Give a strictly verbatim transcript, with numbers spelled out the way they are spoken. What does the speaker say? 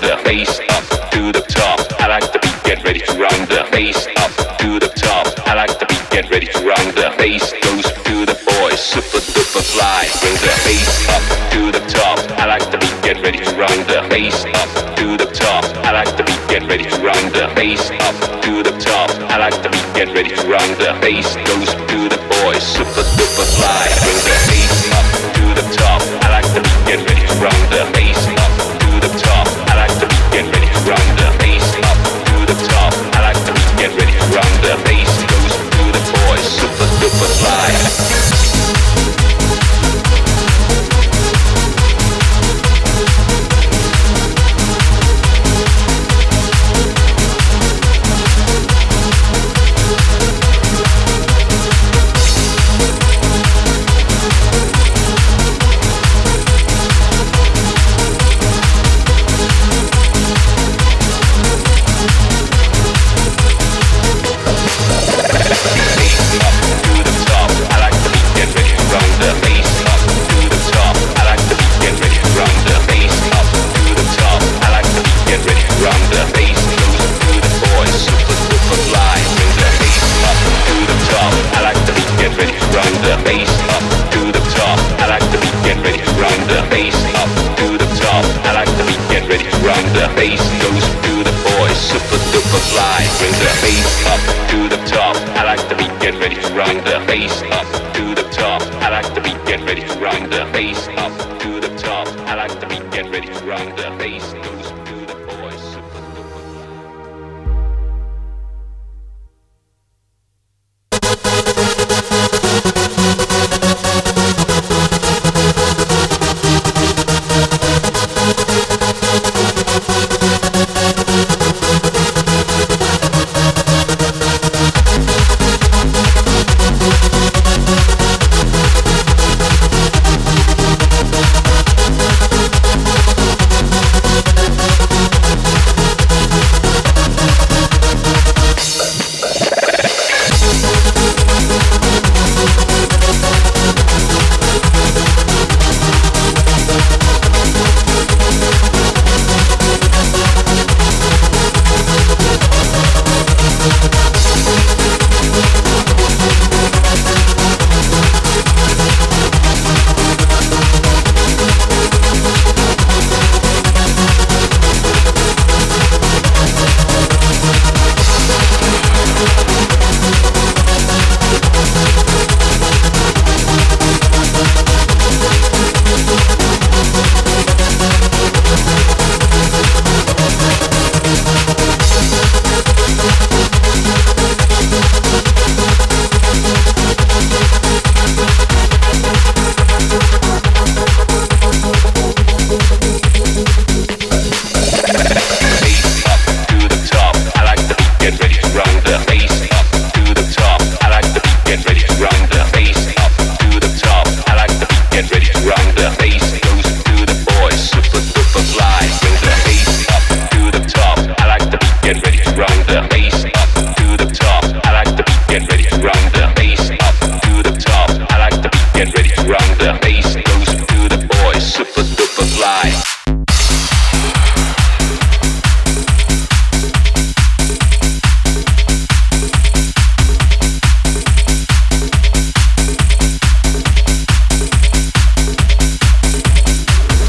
the bass up to the top. I like the beat, get ready to run the bass up to the top. I like the beat, get ready to run the bass goes to the boys, super duper fly. Bring the bass up to the top. I like the beat, get ready to run the bass up to the top. I like the beat, get ready to run the bass up to the top. I like the beat, get ready to run the bass goes to the boys, super duper fly. Bring the bass up to the top. I like the beat, get ready to run the bass up to the top. I like the beat, get ready to run the bass up to the top. I like the beat, get ready to run the bass goes to the boys, super duper fly. Get ready to run the bass up to the top. I like the beat, get ready to run the